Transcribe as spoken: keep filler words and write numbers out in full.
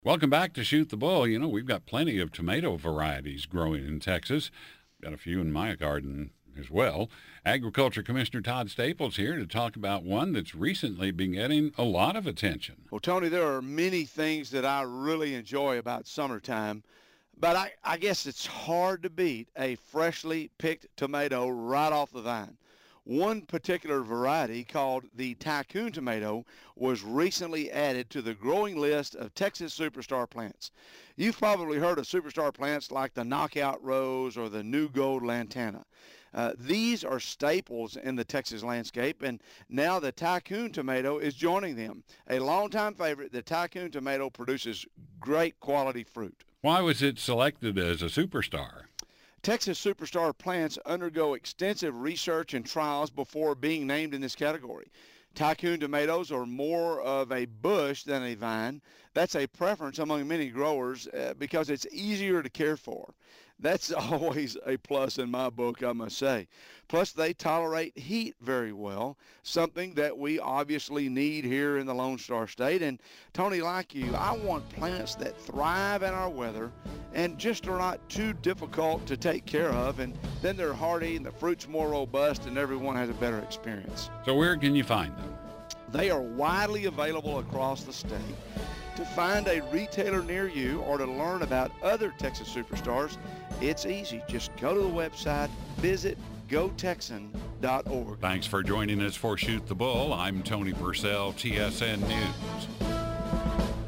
Welcome back to Shoot the Bull. You know, we've got plenty of tomato varieties growing in Texas. Got a few in my garden as well. Agriculture Commissioner Todd Staples here to talk about one that's recently been getting a lot of attention. Well, Tony, there are many things that I really enjoy about summertime, but I, I guess it's hard to beat a freshly picked tomato right off the vine. One particular variety called the Tycoon tomato was recently added to the growing list of Texas superstar plants. You've probably heard of superstar plants like the Knockout Rose or the New Gold Lantana. Uh, these are staples in the Texas landscape, and now the Tycoon tomato is joining them. A longtime favorite, the Tycoon tomato produces great quality fruit. Why was it selected as a superstar? Texas superstar plants undergo extensive research and trials before being named in this category. Tycoon tomatoes are more of a bush than a vine. That's a preference among many growers uh, because it's easier to care for. That's always a plus in my book, I must say. Plus, they tolerate heat very well, something that we obviously need here in the Lone Star State. And Tony, like you, I want plants that thrive in our weather and just are not too difficult to take care of. And then they're hardy and the fruit's more robust and everyone has a better experience. So where can you find them? They are widely available across the state. To find a retailer near you or to learn about other Texas superstars, it's easy. Just go to the website, visit go texan dot org. Thanks for joining us for Shoot the Bull. I'm Tony Purcell, T S N News.